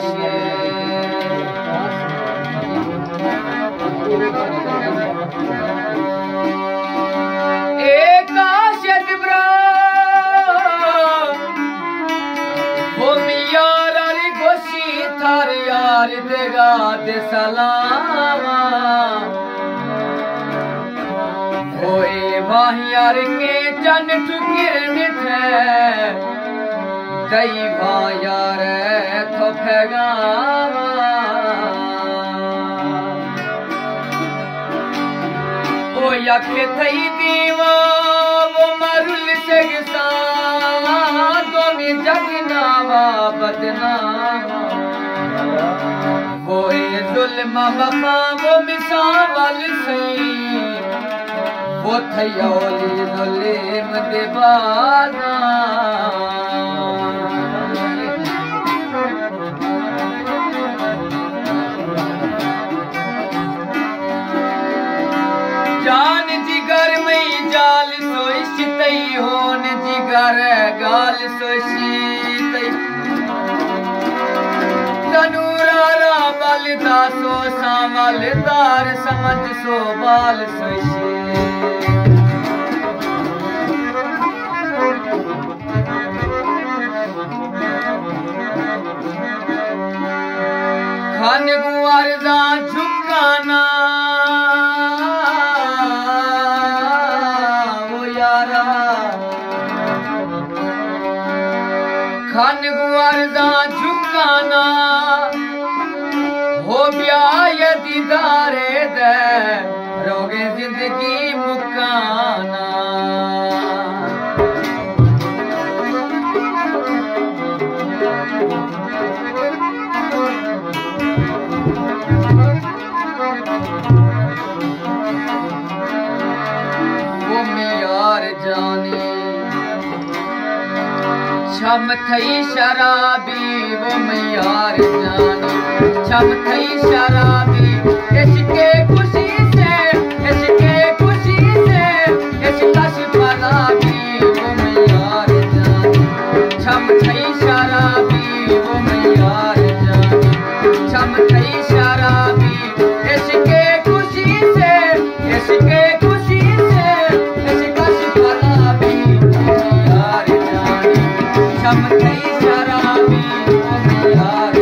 देगा दे सलामा होए वाहियार के चन चुकिर थे दई वायार तो पैगामा ओ यखे थई दीवा वो मरुल से गिसा दोनी जगनावा बदनामा वो जुल्म बखा वो मिसावल सही वो थयोली जुल्म दीवाना जान जिगर में जाल सोइश तई होन जिगर गाल सोइश तई तनूरा बालिदा सो सामलदार समझ सो बाल सोइशे खान गुआरदा झुकाना वो यारा खान गुआरदा झुकाना हो ब्याह दीदारे दे रोगे जिंदगी मुकाना वो मियार जाने छम थई शराबी वो मियार जाने छम थई शराबी इश्के खुशी से इश्के खुशी से इश्का शिफराबी वो मियार जाने छम थई शराबी वो मियार जाने छम थई शराबी इश्के खुशी से इश्के खुशी से इश्का शिफराबी वो मियार जाने छम थई शराबी वो मियार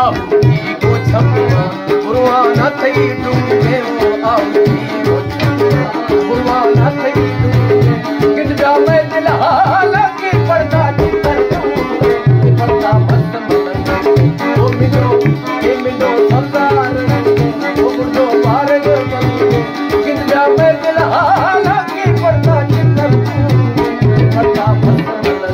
आहुति को छपवा पुरवाना थई डूंगे वो आहुति को छपवा पुरवाना थई डूंगे किन जा मैं दिल हाल के पर्दा कर दूंगे पर्दा मस्त मस्त वो मिलो संसार वो मुर्दो मार दो किन जा मैं दिल हाल के पर्दा कर दूंगे पर्दा मस्त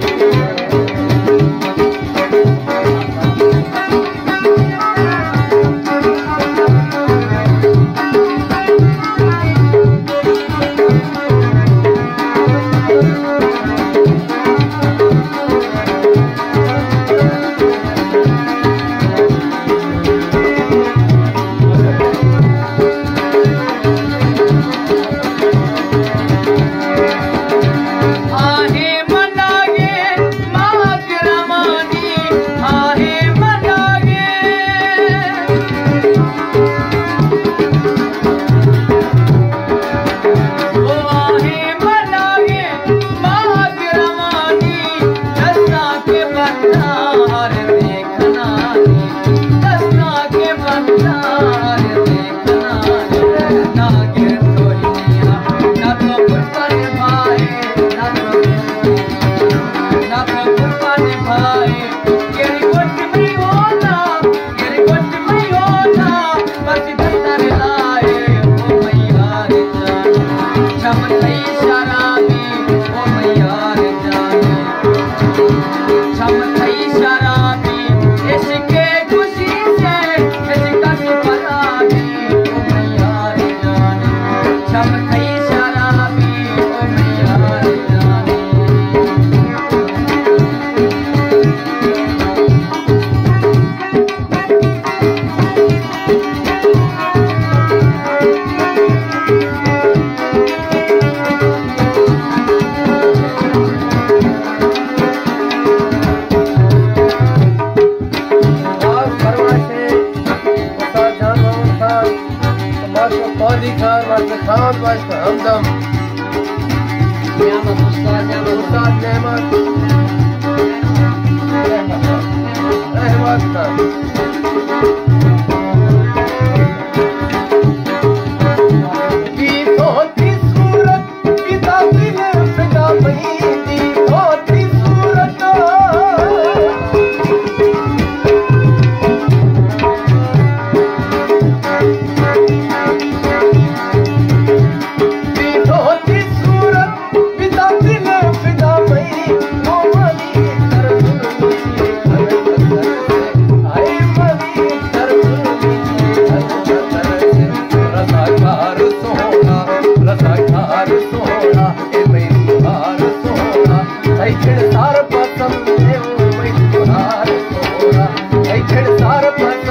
हमदम उस्ताद नेमत रहमत सार पसंद है वो मैं तुम्हारा सोना छेड़ सार पसंद